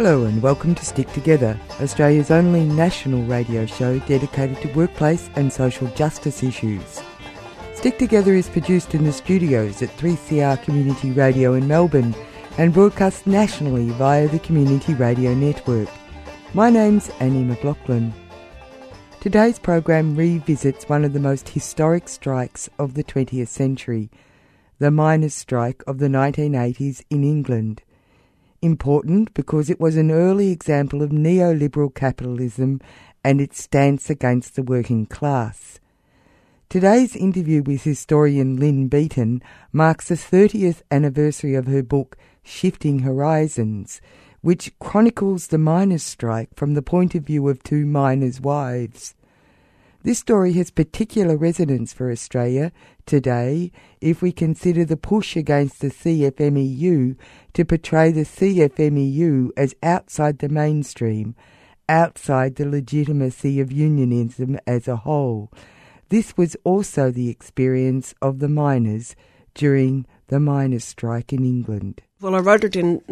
Hello and welcome to Stick Together, Australia's only national radio show dedicated to workplace and social justice issues. Stick Together is produced in the studios at 3CR Community Radio in Melbourne and broadcast nationally via the Community Radio Network. My name's Annie McLaughlin. Today's program revisits one of the most historic strikes of the 20th century, the miners' strike of the 1980s in England. Important because it was an early example of neoliberal capitalism and its stance against the working class. Today's interview with historian Lynn Beaton marks the 30th anniversary of her book Shifting Horizons, which chronicles the miners' strike from the point of view of two miners' wives. This story has particular resonance for Australia today if we consider the push against the CFMEU to portray the CFMEU as outside the mainstream, outside the legitimacy of unionism as a whole. This was also the experience of the miners during the miners' strike in England. Well, I wrote it in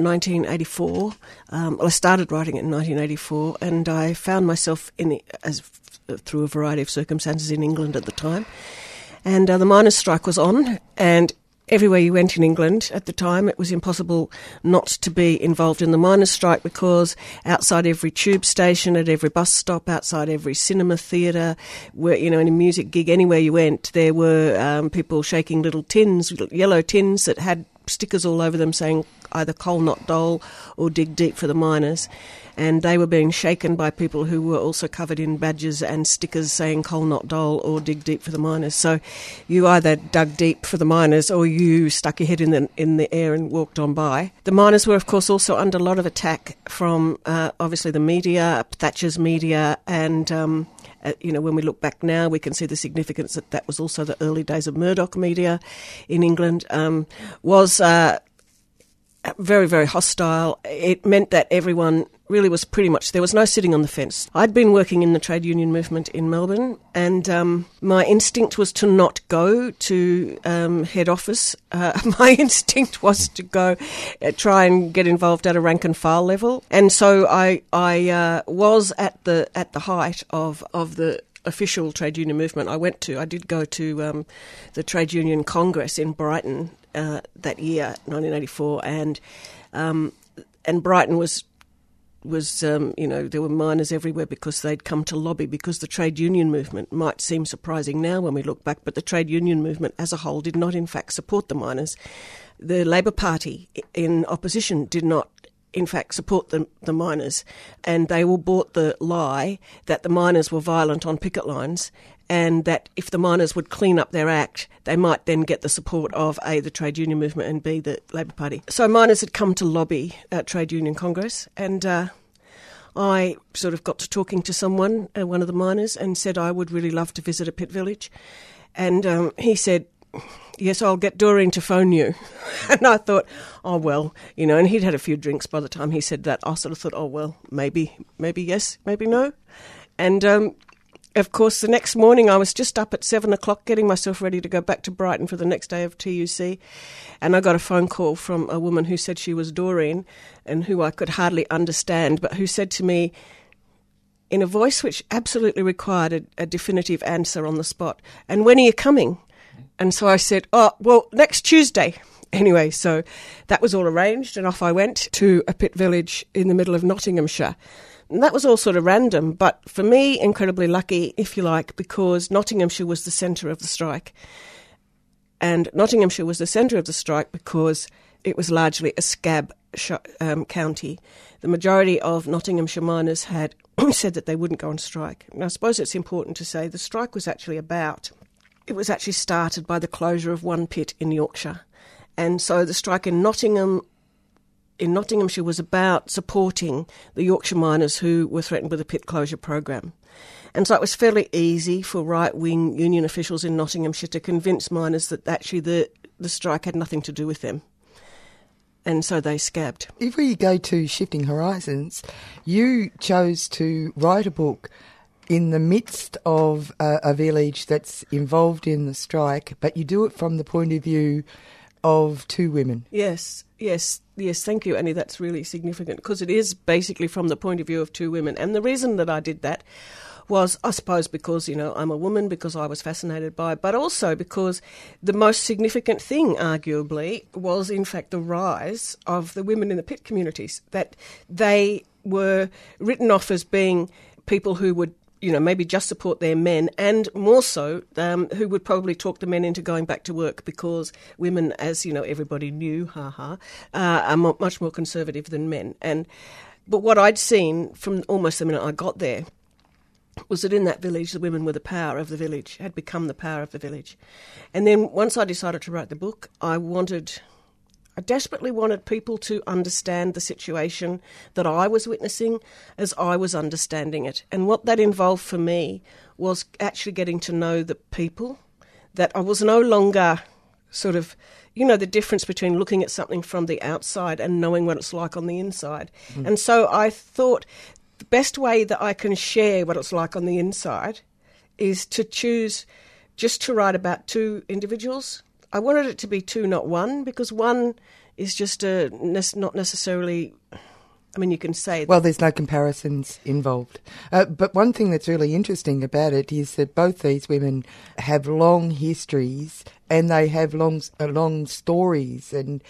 1984. I started writing it in 1984, and I found myself through a variety of circumstances in England at the time. And the miners' strike was on, and everywhere you went in England at the time, it was impossible not to be involved in the miners' strike, because outside every tube station, at every bus stop, outside every cinema theatre, any music gig, anywhere you went, there were people shaking little tins, yellow tins that had stickers all over them saying either coal not dole or dig deep for the miners. And they were being shaken by people who were also covered in badges and stickers saying coal not dole or dig deep for the miners. So you either dug deep for the miners or you stuck your head in the air and walked on by. The miners were, of course, also under a lot of attack from obviously the media, Thatcher's media, and when we look back now, we can see the significance that was also the early days of Murdoch media in England, was very, very hostile. It meant that everyone really was there was no sitting on the fence. I'd been working in the trade union movement in Melbourne, and my instinct was to not go to head office. My instinct was to go try and get involved at a rank and file level. And so I was at the height of the official trade union movement. I did go to the Trade Union Congress in Brighton that year, 1984, and Brighton was there were miners everywhere because they'd come to lobby, because the trade union movement might seem surprising now when we look back, but the trade union movement as a whole did not in fact support the miners. The Labour Party in opposition did not in fact support the miners, and they all bought the lie that the miners were violent on picket lines, and that if the miners would clean up their act, they might then get the support of A, the trade union movement, and B, the Labour Party. So miners had come to lobby at Trade Union Congress, and I sort of got to talking to someone, one of the miners, and said I would really love to visit a pit village. And he said, yes, I'll get Doreen to phone you. And I thought, oh, well, and he'd had a few drinks by the time he said that. I sort of thought, oh, well, maybe yes, maybe no. And of course, the next morning I was just up at 7 o'clock getting myself ready to go back to Brighton for the next day of TUC, and I got a phone call from a woman who said she was Doreen and who I could hardly understand, but who said to me in a voice which absolutely required a definitive answer on the spot, and when are you coming? And so I said, oh, well, next Tuesday. Anyway, so that was all arranged, and off I went to a pit village in the middle of Nottinghamshire. And that was all sort of random, but for me, incredibly lucky, if you like, because Nottinghamshire was the centre of the strike. And Nottinghamshire was the centre of the strike because it was largely a scab county. The majority of Nottinghamshire miners had said that they wouldn't go on strike. And I suppose it's important to say the strike was actually started by the closure of one pit in Yorkshire. And so the strike in Nottinghamshire was about supporting the Yorkshire miners who were threatened with a pit closure program. And so it was fairly easy for right-wing union officials in Nottinghamshire to convince miners that actually the strike had nothing to do with them. And so they scabbed. If we go to Shifting Horizons, you chose to write a book in the midst of a village that's involved in the strike, but you do it from the point of view of two women. Yes, thank you, Annie. That's really significant because it is basically from the point of view of two women. And the reason that I did that was, I suppose, because, I'm a woman, because I was fascinated by it, but also because the most significant thing, arguably, was, in fact, the rise of the women in the pit communities, that they were written off as being people who would maybe just support their men, and more so, who would probably talk the men into going back to work because women, as everybody knew, are much more conservative than men. But what I'd seen from almost the minute I got there was that in that village, the women were the power of the village, had become the power of the village. And then once I decided to write the book, I desperately wanted people to understand the situation that I was witnessing as I was understanding it. And what that involved for me was actually getting to know the people, that I was no longer sort of, the difference between looking at something from the outside and knowing what it's like on the inside. Mm. And so I thought the best way that I can share what it's like on the inside is to choose just to write about two individuals. I wanted it to be two, not one, because one is just not necessarily... you can say... Well, there's no comparisons involved. But one thing that's really interesting about it is that both these women have long histories and they have long stories and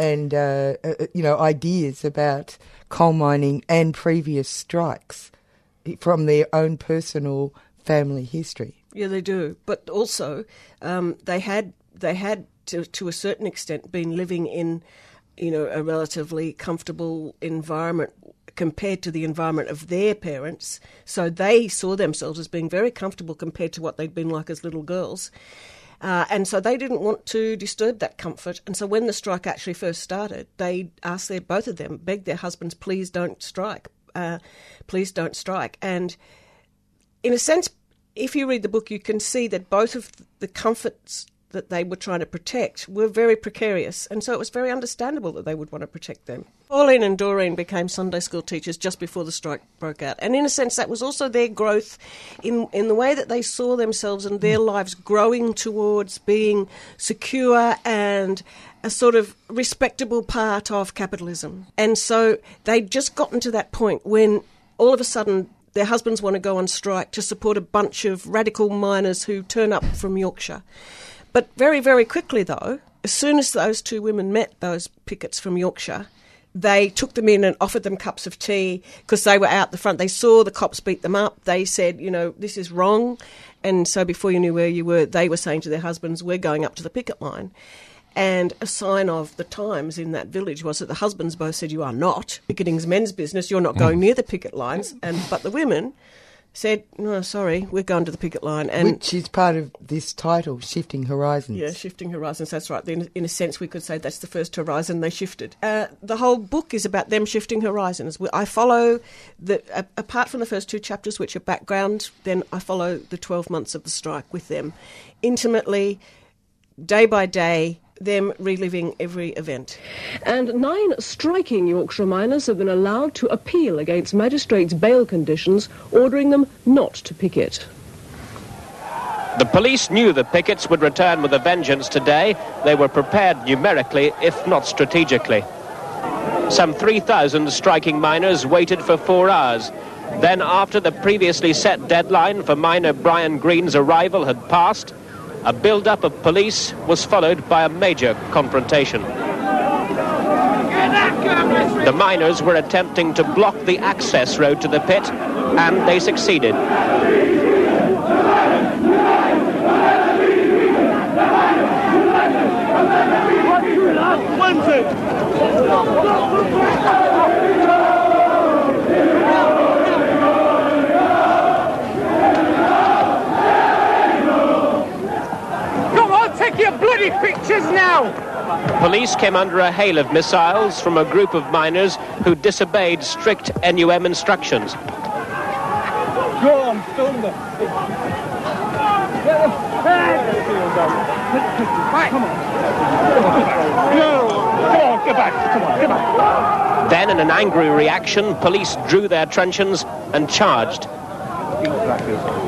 ideas about coal mining and previous strikes from their own personal family history. Yeah, they do. But also, they had to a certain extent been living in, a relatively comfortable environment compared to the environment of their parents. So they saw themselves as being very comfortable compared to what they'd been like as little girls. And so they didn't want to disturb that comfort. And so when the strike actually first started, they asked both of them, begged their husbands, please don't strike. Please don't strike. And in a sense, if you read the book, you can see that both of the comforts that they were trying to protect were very precarious, and so it was very understandable that they would want to protect them. Pauline and Doreen became Sunday school teachers just before the strike broke out, and in a sense that was also their growth in the way that they saw themselves and their lives growing towards being secure and a sort of respectable part of capitalism. And so they'd just gotten to that point when all of a sudden their husbands want to go on strike to support a bunch of radical miners who turn up from Yorkshire. But very, very quickly, though, as soon as those two women met those pickets from Yorkshire, they took them in and offered them cups of tea because they were out the front. They saw the cops beat them up. They said, this is wrong. And so before you knew where you were, they were saying to their husbands, we're going up to the picket line. And a sign of the times in that village was that the husbands both said, you are not. Picketing's men's business. You're not going near the picket lines. But the women said, no, sorry, we're going to the picket line. Which is part of this title, Shifting Horizons. Yeah, Shifting Horizons, that's right. In a sense, we could say that's the first horizon they shifted. The whole book is about them shifting horizons. I follow, apart from the first two chapters, which are background, then I follow the 12 months of the strike with them, intimately, day by day, them reliving every event. And 9 striking Yorkshire miners have been allowed to appeal against magistrates' bail conditions, ordering them not to picket. The police knew the pickets would return with a vengeance today. They were prepared numerically, if not strategically. Some 3,000 striking miners waited for 4 hours. Then, after the previously set deadline for miner Brian Green's arrival had passed, a build-up of police was followed by a major confrontation. The miners were attempting to block the access road to the pit, and they succeeded. Take your bloody pictures now! Police came under a hail of missiles from a group of miners who disobeyed strict NUM instructions. Go on, film them. Right, come on. No, go on, get back. Come on, get back. Then, in an angry reaction, police drew their truncheons and charged.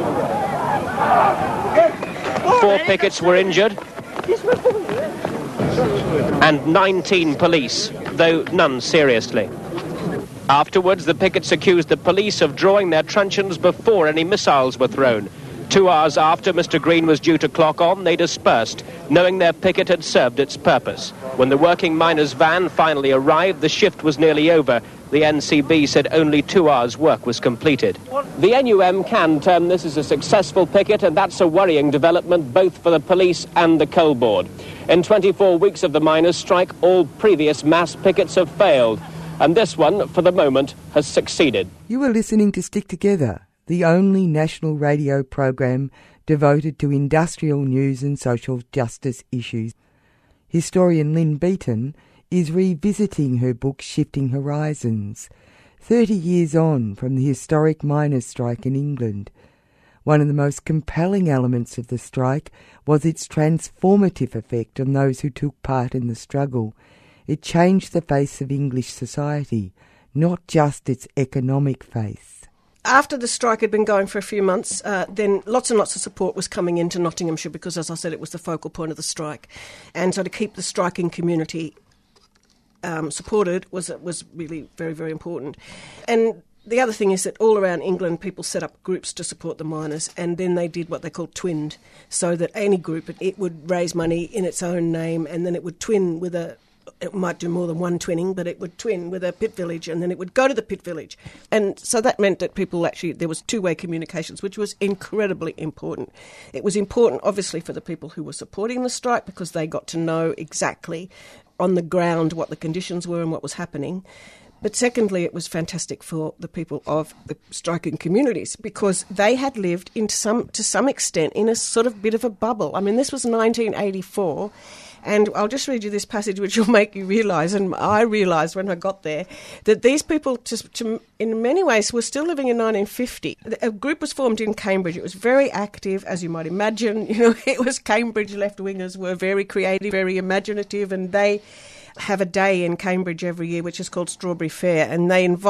4 pickets were injured. and 19 police, though none seriously. Afterwards, the pickets accused the police of drawing their truncheons before any missiles were thrown. 2 hours after Mr. Green was due to clock on, they dispersed, knowing their picket had served its purpose. When the working miners' van finally arrived, the shift was nearly over. The NCB said only 2 hours' work was completed. The NUM can term this as a successful picket, and that's a worrying development both for the police and the coal board. In 24 weeks of the miners' strike, all previous mass pickets have failed, and this one, for the moment, has succeeded. You were listening to Stick Together, the only national radio program devoted to industrial news and social justice issues. Historian Lynn Beaton is revisiting her book Shifting Horizons, 30 years on from the historic miners' strike in England. One of the most compelling elements of the strike was its transformative effect on those who took part in the struggle. It changed the face of English society, not just its economic face. After the strike had been going for a few months, then lots and lots of support was coming into Nottinghamshire because, as I said, it was the focal point of the strike. And so to keep the striking community supported was really very, very important. And the other thing is that all around England, people set up groups to support the miners, and then they did what they called twinned, so that any group, it would raise money in its own name, and then it would twin with it might do more than one twinning, but it would twin with a pit village, and then it would go to the pit village. And so that meant that people actually, there was two-way communications, which was incredibly important. It was important, obviously, for the people who were supporting the strike, because they got to know exactly on the ground what the conditions were and what was happening. But secondly, it was fantastic for the people of the striking communities, because they had lived to some extent in a sort of bit of a bubble. I mean, this was 1984, and I'll just read you this passage which will make you realise, and I realised when I got there, that these people, in many ways, were still living in 1950. A group was formed in Cambridge. It was very active, as you might imagine. It was Cambridge left-wingers were very creative, very imaginative, and they have a day in Cambridge every year which is called Strawberry Fair, and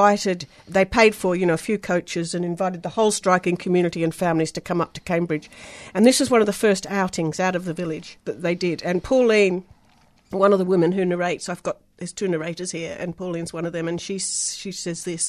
they paid for a few coaches and invited the whole striking community and families to come up to Cambridge. And this is one of the first outings out of the village that they did. And Pauline, one of the women who narrates, there's two narrators here, and Pauline's one of them, and she says this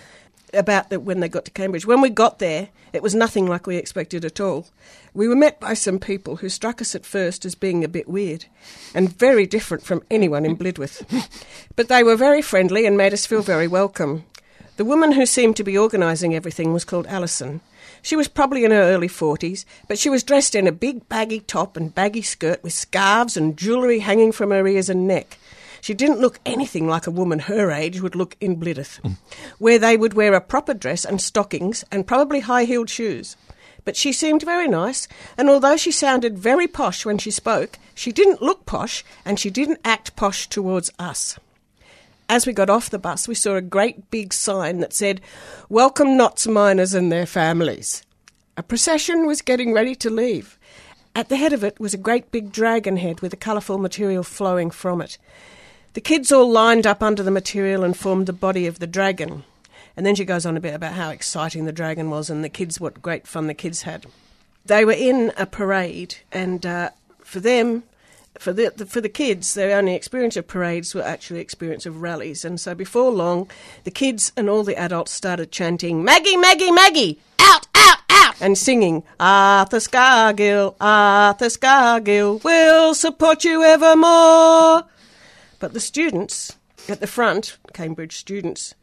about when they got to Cambridge. When we got there, it was nothing like we expected at all. We were met by some people who struck us at first as being a bit weird and very different from anyone in Blidworth. But they were very friendly and made us feel very welcome. The woman who seemed to be organising everything was called Alison. She was probably in her early 40s, but she was dressed in a big baggy top and baggy skirt with scarves and jewellery hanging from her ears and neck. She didn't look anything like a woman her age would look in Blidworth, where they would wear a proper dress and stockings and probably high-heeled shoes. But she seemed very nice, and although she sounded very posh when she spoke, she didn't look posh and she didn't act posh towards us. As we got off the bus, we saw a great big sign that said, "Welcome Notts miners and their families." A procession was getting ready to leave. At the head of it was a great big dragon head with a colourful material flowing from it. The kids all lined up under the material and formed the body of the dragon. And then she goes on a bit about how exciting the dragon was and the kids, what great fun the kids had. They were in a parade, and for them, for the kids, their only experience of parades were actually experience of rallies. And so before long, the kids and all the adults started chanting, "Maggie, Maggie, Maggie! Out, out, out!" and singing, "Arthur Scargill, Arthur Scargill, we'll support you evermore." But the students at the front, Cambridge students,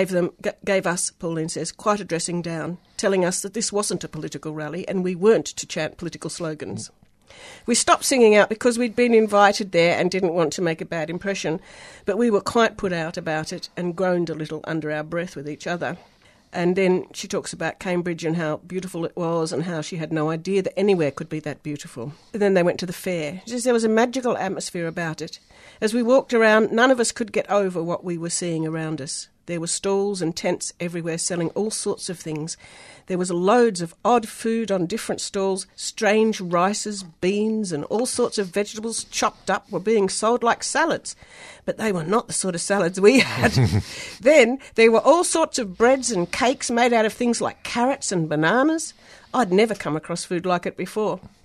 gave us, Pauline says, quite a dressing down, telling us that this wasn't a political rally and we weren't to chant political slogans. We stopped singing out because we'd been invited there and didn't want to make a bad impression, but we were quite put out about it and groaned a little under our breath with each other. And then she talks about Cambridge and how beautiful it was and how she had no idea that anywhere could be that beautiful. And then they went to the fair. She says there was a magical atmosphere about it. As we walked around, none of us could get over what we were seeing around us. There were stalls and tents everywhere selling all sorts of things. There was loads of odd food on different stalls. Strange rices, beans and all sorts of vegetables chopped up were being sold like salads. But they were not the sort of salads we had. Then there were all sorts of breads and cakes made out of things like carrots and bananas. I'd never come across food like it before.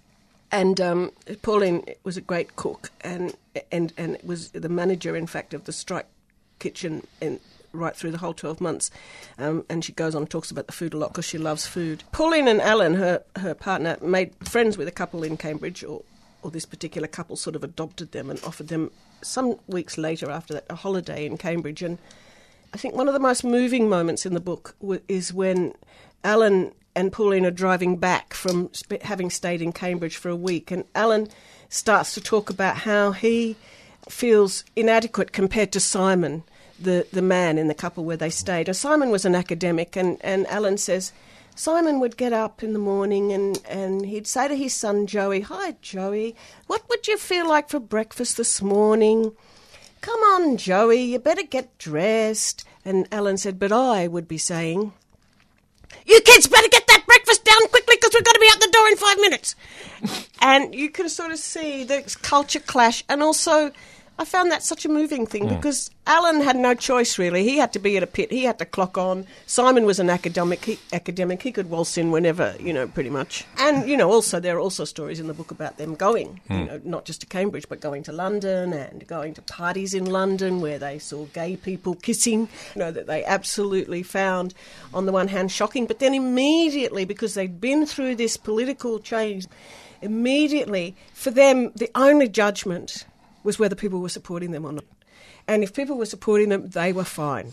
And Pauline was a great cook and was the manager, in fact, of the strike kitchen right through the whole 12 months. And she goes on and talks about the food a lot because she loves food. Pauline and Alan, her partner, made friends with a couple in Cambridge, or this particular couple sort of adopted them and offered them some weeks later after that a holiday in Cambridge. And I think one of the most moving moments in the book is when Alan and Pauline are driving back from having stayed in Cambridge for a week, and Alan starts to talk about how he feels inadequate compared to Simon, the man in the couple where they stayed. And Simon was an academic, and Alan says Simon would get up in the morning and he'd say to his son Joey, "Hi Joey, what would you feel like for breakfast this morning? Come on Joey, you better get dressed." And Alan said, "But I would be saying, you kids better get that breakfast down quickly because we've got to be out the door in 5 minutes." And you can sort of see the culture clash. And also, I found that such a moving thing because Alan had no choice, really. He had to be at a pit. He had to clock on. Simon was an academic. He could waltz in whenever, pretty much. And, also there are also stories in the book about them going, not just to Cambridge, but going to London and going to parties in London where they saw gay people kissing, that they absolutely found, on the one hand, shocking. But then immediately, because they'd been through this political change, immediately, for them, the only judgment was whether people were supporting them or not. And if people were supporting them, they were fine.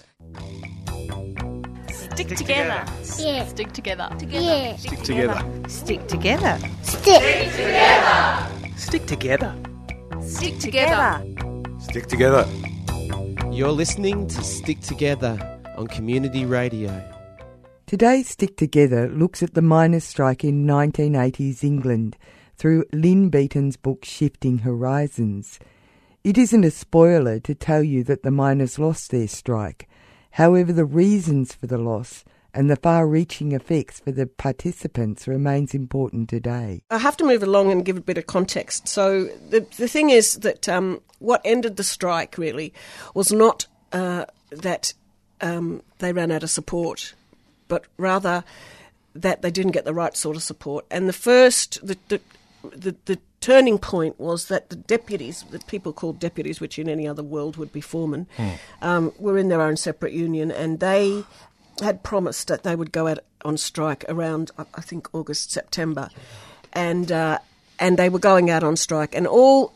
Stick together. Yeah. Stick together. Yeah. Stick together. Stick together. Stick. Stick together. Stick together. Stick together. You're listening to Stick Together on Community Radio. Today's Stick Together looks at the miners' strike in 1980s England through Lynn Beaton's book Shifting Horizons. It isn't a spoiler to tell you that the miners lost their strike. However, the reasons for the loss and the far-reaching effects for the participants remains important today. I have to move along and give a bit of context. So the thing is that what ended the strike really was not that they ran out of support, but rather that they didn't get the right sort of support. And the turning point was that the deputies, the people called deputies, which in any other world would be foremen, were in their own separate union, and they had promised that they would go out on strike around, I think, August, September. And they were going out on strike. And all,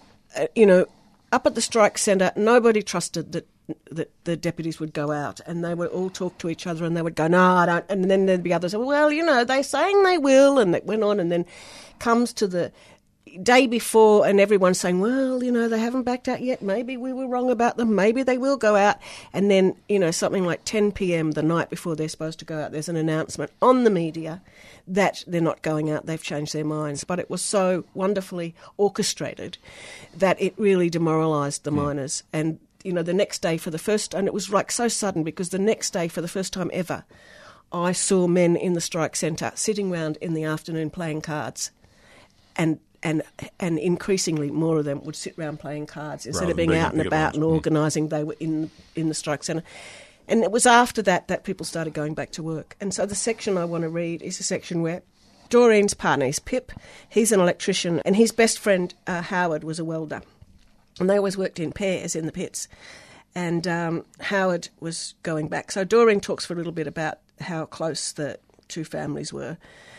up at the strike centre, nobody trusted that the deputies would go out, and they would all talk to each other, and they would go, "No, I don't," and then there'd be others, "Well, they're saying they will," and that went on, and then comes to the day before, and everyone's saying, "Well, they haven't backed out yet, maybe we were wrong about them, maybe they will go out," and then, something like 10 p.m. the night before they're supposed to go out, there's an announcement on the media that they're not going out, they've changed their minds. But it was so wonderfully orchestrated that it really demoralised the miners. And the next day and it was like so sudden, because the next day, for the first time ever, I saw men in the strike centre sitting round in the afternoon playing cards, and increasingly more of them would sit round playing cards instead of being out and about and organising. They were in the strike centre. And it was after that people started going back to work. And so the section I want to read is a section where Doreen's partner is Pip. He's an electrician, and his best friend Howard was a welder. And they always worked in pairs in the pits. And Howard was going back. So Doreen talks for a little bit about how close the two families were,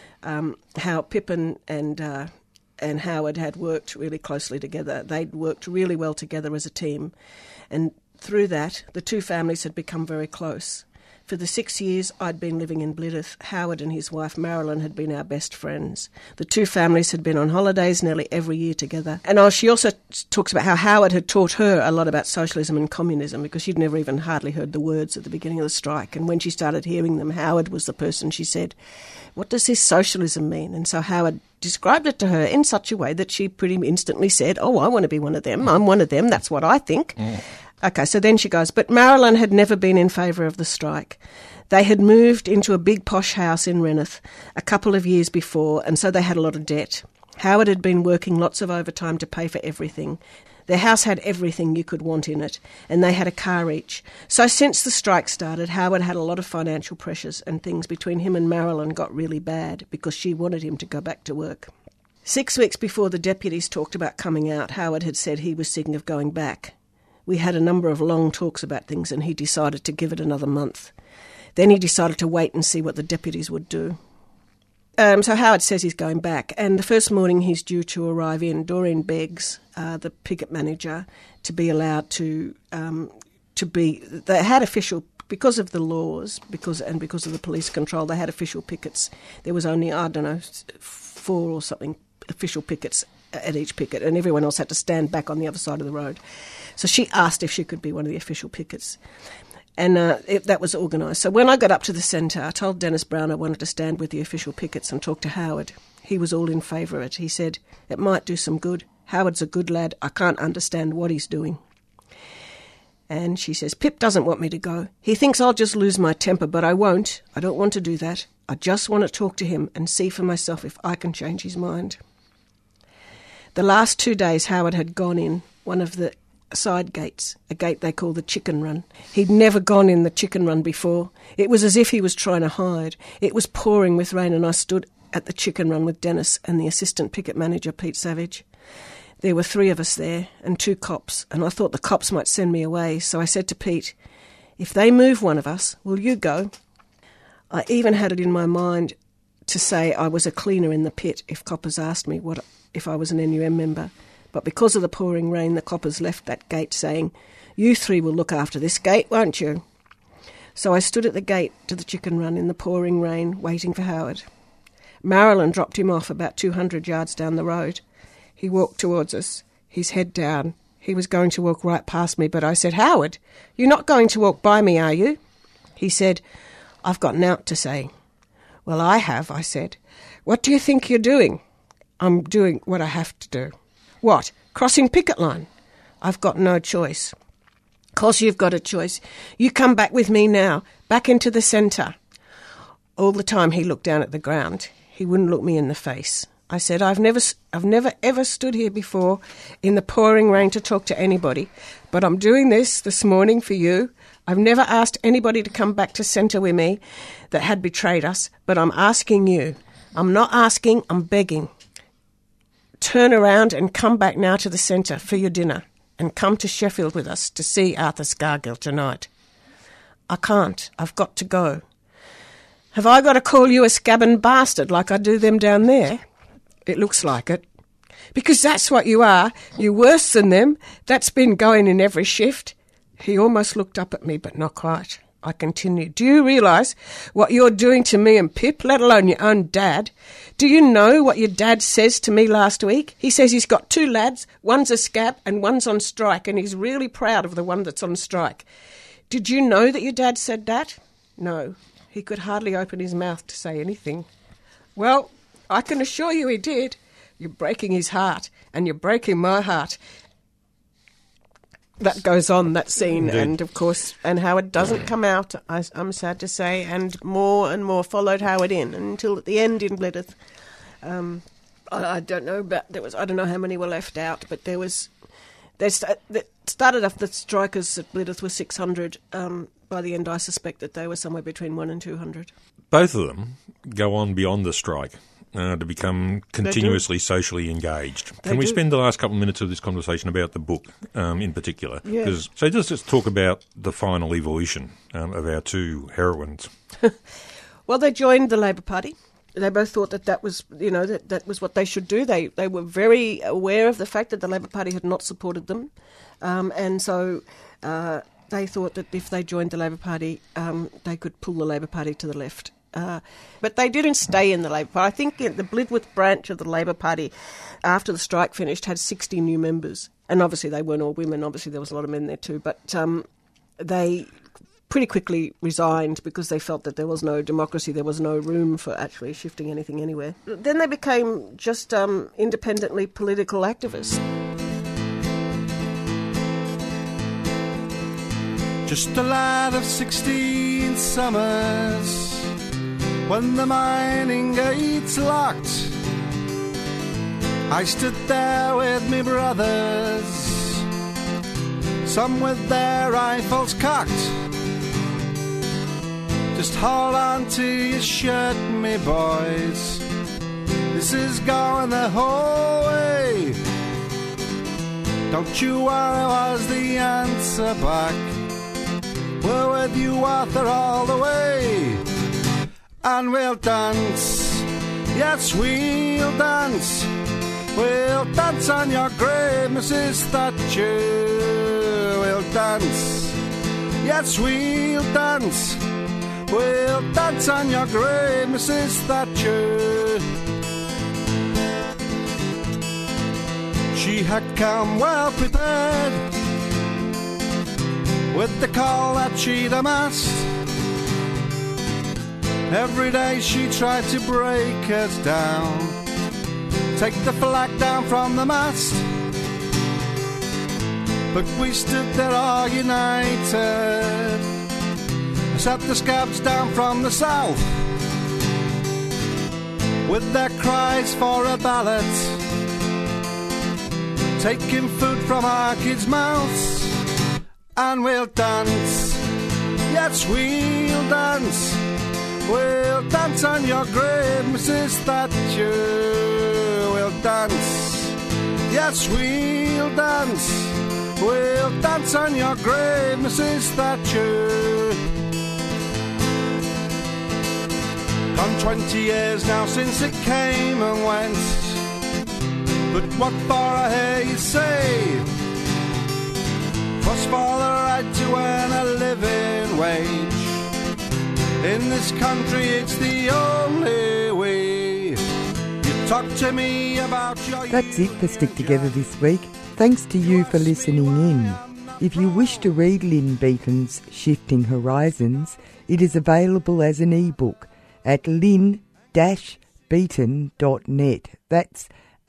how Pip and Howard had worked really closely together. They'd worked really well together as a team. And through that, the two families had become very close. For the 6 years I'd been living in Blyth, Howard and his wife Marilyn had been our best friends. The two families had been on holidays nearly every year together. And she also talks about how Howard had taught her a lot about socialism and communism, because she'd never even hardly heard the words at the beginning of the strike. And when she started hearing them, Howard was the person she said, "What does this socialism mean?" And so Howard described it to her in such a way that she pretty instantly said, "Oh, I want to be one of them. I'm one of them. That's what I think." Okay, so then she goes, but Marilyn had never been in favour of the strike. They had moved into a big posh house in Reneth a couple of years before, and so they had a lot of debt. Howard had been working lots of overtime to pay for everything. Their house had everything you could want in it, and they had a car each. So since the strike started, Howard had a lot of financial pressures, and things between him and Marilyn got really bad because she wanted him to go back to work. 6 weeks before the deputies talked about coming out, Howard had said he was thinking of going back. We had a number of long talks about things and he decided to give it another month. Then he decided to wait and see what the deputies would do. So Howard says he's going back, and the first morning he's due to arrive in, Doreen begs the picket manager to be allowed to be... They had official... Because of the laws, because of the police control, they had official pickets. There was only, 4 or something official pickets at each picket, and everyone else had to stand back on the other side of the road. So she asked if she could be one of the official pickets. And that was organised. So when I got up to the centre, I told Dennis Brown I wanted to stand with the official pickets and talk to Howard. He was all in favour of it. He said, it might do some good. Howard's a good lad. I can't understand what he's doing. And she says, Pip doesn't want me to go. He thinks I'll just lose my temper, but I won't. I don't want to do that. I just want to talk to him and see for myself if I can change his mind. The last 2 days, Howard had gone in one of the side gates, a gate they call the Chicken Run. He'd never gone in the Chicken Run before. It was as if he was trying to hide. It was pouring with rain, and I stood at the Chicken Run with Dennis and the assistant picket manager, Pete Savage. There were 3 of us there and 2 cops, and I thought the cops might send me away, so I said to Pete, if they move one of us, will you go? I even had it in my mind to say I was a cleaner in the pit if coppers asked me if I was an NUM member. But because of the pouring rain, the coppers left that gate saying, you 3 will look after this gate, won't you? So I stood at the gate to the Chicken Run in the pouring rain, waiting for Howard. Marilyn dropped him off about 200 yards down the road. He walked towards us, his head down. He was going to walk right past me, but I said, Howard, you're not going to walk by me, are you? He said, I've got nought to say. Well, I have, I said. What do you think you're doing? I'm doing what I have to do. What? Crossing picket line? I've got no choice. Of course you've got a choice. You come back with me now, back into the centre. All the time he looked down at the ground. He wouldn't look me in the face. I said, I've never ever stood here before in the pouring rain to talk to anybody, but I'm doing this morning for you. I've never asked anybody to come back to centre with me that had betrayed us, but I'm asking you. I'm not asking, I'm begging. Turn around and come back now to the centre for your dinner and come to Sheffield with us to see Arthur Scargill tonight. I can't. I've got to go. Have I got to call you a scabbing bastard like I do them down there? It looks like it. Because that's what you are. You're worse than them. That's been going in every shift. He almost looked up at me, but not quite. I continued, do you realise what you're doing to me and Pip, let alone your own dad? Do you know what your dad says to me last week? He says he's got 2 lads, one's a scab and one's on strike, and he's really proud of the one that's on strike. Did you know that your dad said that? No. He could hardly open his mouth to say anything. Well, I can assure you he did. You're breaking his heart, and you're breaking my heart. That goes on, that scene, indeed. And of course, and Howard doesn't come out, I'm sad to say, and more followed Howard in until at the end in Blyth. I don't know, but I don't know how many were left out, but they started off, the strikers at Blyth were 600. By the end, I suspect that they were somewhere between 100 and 200. Both of them go on beyond the strike. To become continuously socially engaged. Can we spend the last couple of minutes of this conversation about the book in particular? Yeah. So let's talk about the final evolution of our 2 heroines. Well, they joined the Labor Party. They both thought that was, that was what they should do. They were very aware of the fact that the Labor Party had not supported them. And so they thought that if they joined the Labor Party, they could pull the Labor Party to the left. But they didn't stay in the Labor Party. I think the Blidworth branch of the Labor Party, after the strike finished, had 60 new members. And obviously they weren't all women. Obviously there was a lot of men there too. But they pretty quickly resigned because they felt that there was no democracy, there was no room for actually shifting anything anywhere. Then they became just independently political activists. Just a lad of 16 summers, when the mining gates locked, I stood there with me brothers, some with their rifles cocked. Just hold on to your shirt, me boys, This is going the whole way. Don't you worry, was the answer back. We're with you, Arthur, all the way. And we'll dance, yes, we'll dance. We'll dance on your grave, Mrs. Thatcher. We'll dance, yes, we'll dance. We'll dance on your grave, Mrs. Thatcher. She had come well prepared with the call that she'd amassed. Every day she tried to break us down, take the flag down from the mast. But we stood there all united, set the scabs down from the south with their cries for a ballot, taking food from our kids' mouths. And we'll dance, yes, we'll dance. We'll dance on your grave, Mrs. Thatcher. We'll dance, yes, we'll dance. We'll dance on your grave, Mrs. Thatcher. Gone 20 years now since it came and went, but what for I hear you say? 'Twas for the right to earn a living wage. In this country it's the only way. You talk to me about your... That's it for Stick Together this week. Thanks to you for listening in. If you wish to read Lynn Beaton's Shifting Horizons, it is available as an e-book at lynn-beaton.net. That's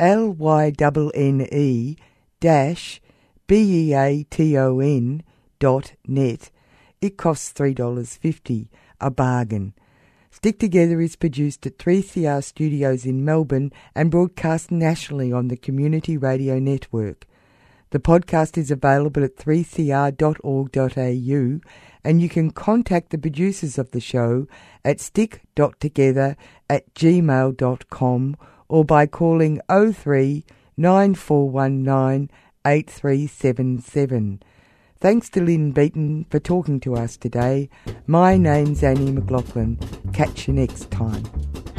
LYNNE-BEATON.net. It costs $3.50, a bargain. Stick Together is produced at 3CR Studios in Melbourne and broadcast nationally on the Community Radio Network. The podcast is available at 3cr.org.au, and you can contact the producers of the show at stick.together@gmail.com or by calling 03 9419 8377. Thanks to Lynn Beaton for talking to us today. My name's Annie McLaughlin. Catch you next time.